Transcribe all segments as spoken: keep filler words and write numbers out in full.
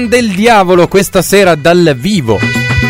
del Diavolo questa sera dal vivo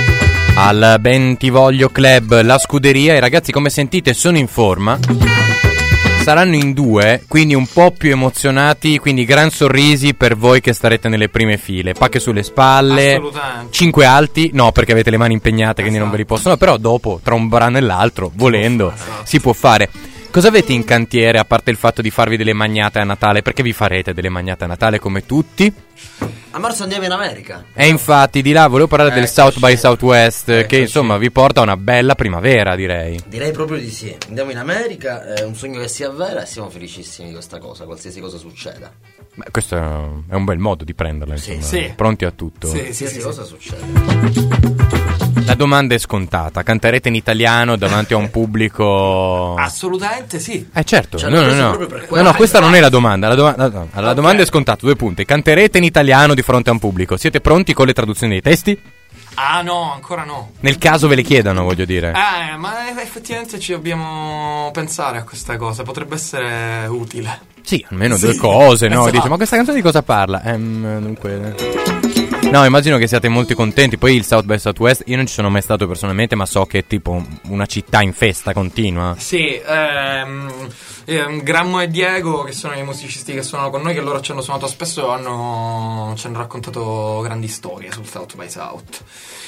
al Bentivoglio Club, la scuderia. E ragazzi, come sentite sono in forma, saranno in due, quindi un po' più emozionati, quindi gran sorrisi per voi che starete nelle prime file, pacche sulle spalle, cinque alti, no perché avete le mani impegnate, quindi esatto, non ve li possono, però dopo tra un brano e l'altro, volendo, esatto, si può fare. Cosa avete in cantiere, a parte il fatto di farvi delle magnate a Natale? Perché vi farete delle magnate a Natale come tutti? A marzo andiamo in America. E infatti di là volevo parlare eh, del South by Southwest, eh, che insomma sì, vi porta a una bella primavera, direi. Direi proprio di sì. Andiamo in America, è un sogno che si avvera e siamo felicissimi di questa cosa, qualsiasi cosa succeda. Beh, questo è un bel modo di prenderla, insomma. Sì, sì. Pronti a tutto. Sì, sì, sì, cosa succede. La domanda è scontata. Canterete in italiano davanti a un pubblico? Assolutamente sì. Eh certo, cioè, no, no, no. No, no, questa non è la domanda. La, doma- no, no. la okay. domanda è scontata, due punti. Canterete in italiano di fronte a un pubblico? Siete pronti con le traduzioni dei testi? Ah no, ancora no. Nel caso ve le chiedano, voglio dire. Eh, ma effettivamente ci dobbiamo pensare a questa cosa. Potrebbe essere utile. Sì, almeno sì, due cose, no? Esatto. Dice, ma questa canzone di cosa parla? Ehm, dunque... No, immagino che siate molto contenti. Poi il South by Southwest, io non ci sono mai stato personalmente, ma so che è tipo una città in festa continua. Sì, ehm, ehm, Grammo e Diego, che sono i musicisti che suonano con noi, che loro ci hanno suonato spesso, hanno, ci hanno raccontato grandi storie sul South by South.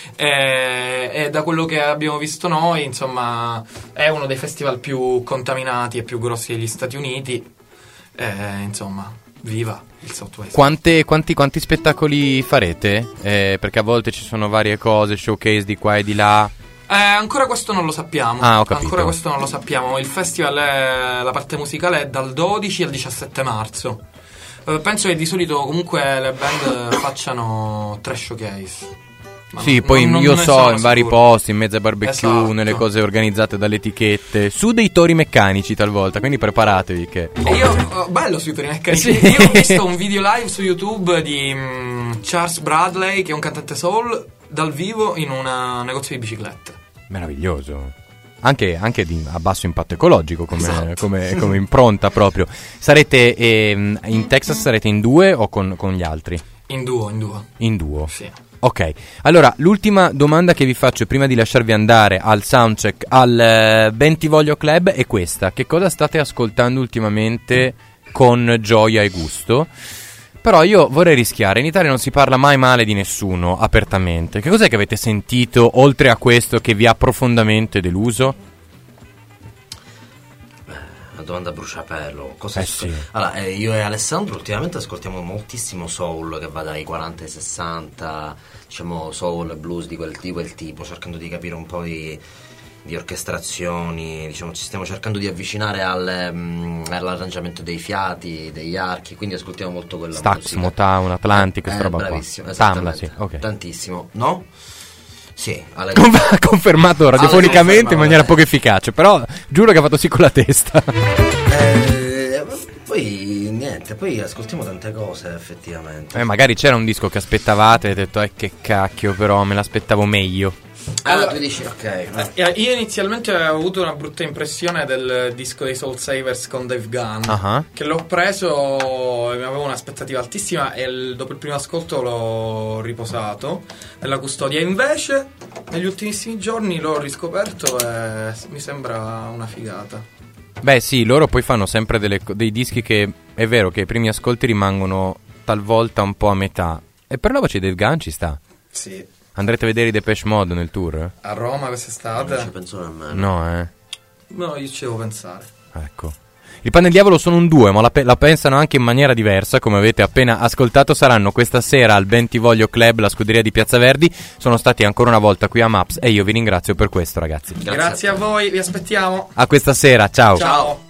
E, e da quello che abbiamo visto noi, insomma, è uno dei festival più contaminati e più grossi degli Stati Uniti. E, insomma, viva il Southwest. Quante, quanti, quanti spettacoli farete? Eh, perché a volte ci sono varie cose, showcase di qua e di là. Eh, ancora questo non lo sappiamo. Ah, ho capito. Ancora questo non lo sappiamo. Il festival è, la parte musicale è dal dodici al diciassette marzo. Eh, penso che di solito comunque le band facciano tre showcase. Ma sì, non, poi non, io non so, in vari posti, in mezzo ai barbecue, esatto, nelle cose organizzate dalle etichette, su dei tori meccanici talvolta, quindi preparatevi che... E io, oh, bello sui tori meccanici, sì. Io ho visto un video live su YouTube di um, Charles Bradley, che è un cantante soul, dal vivo in un negozio di biciclette. Meraviglioso. Anche, anche di, a basso impatto ecologico come, esatto, come, come impronta proprio. Sarete ehm, in Texas, sarete in due o con, con gli altri? In duo, in duo. In duo? Sì. Ok, allora l'ultima domanda che vi faccio prima di lasciarvi andare al soundcheck al eh, Bentivoglio Club è questa: che cosa state ascoltando ultimamente con gioia e gusto? Però io vorrei rischiare, in Italia non si parla mai male di nessuno apertamente. Che cos'è che avete sentito oltre a questo che vi ha profondamente deluso? Una domanda a bruciapelo. Cosa eh asco- sì. Allora, eh, io e Alessandro ultimamente ascoltiamo moltissimo soul, che va dai quaranta ai sessanta, diciamo soul, blues di quel, di quel tipo, cercando di capire un po' di, di orchestrazioni, diciamo ci stiamo cercando di avvicinare al, um, all'arrangiamento dei fiati, degli archi, quindi ascoltiamo molto quella Stax, musica. Motown, Atlantic, eh, questa roba bravissimo, qua. esattamente. Tamla, sì, okay. Tantissimo, no? Sì, alle... confermato radiofonicamente alle... in maniera poco efficace, però giuro che ha fatto sì con la testa. Eh, poi niente, poi ascoltiamo tante cose effettivamente. Eh, magari c'era un disco che aspettavate e avete detto eh che cacchio, però me l'aspettavo meglio. Ah, allora, tu dici ok. No. Eh, io inizialmente avevo avuto una brutta impressione del disco dei Soul Savers con Dave Gunn, uh-huh. che l'ho preso e avevo un'aspettativa altissima e il, dopo il primo ascolto l'ho riposato nella custodia. Invece negli ultimissimi giorni l'ho riscoperto e mi sembra una figata. Beh sì, loro poi fanno sempre delle, dei dischi che è vero che i primi ascolti rimangono talvolta un po' a metà, e per la voce del Gunn ci sta. Sì. Andrete a vedere i Depeche Mode nel tour? A Roma quest'estate? Non ci penso nemmeno. No, eh. No, io ci devo pensare. Ecco. Il Pan del Diavolo sono un due, ma la, pe- la pensano anche in maniera diversa, come avete appena ascoltato. Saranno questa sera al Bentivoglio Club, la scuderia di Piazza Verdi. Sono stati ancora una volta qui a Maps e io vi ringrazio per questo, ragazzi. Grazie, Grazie a voi, vi aspettiamo. A questa sera, ciao. Ciao.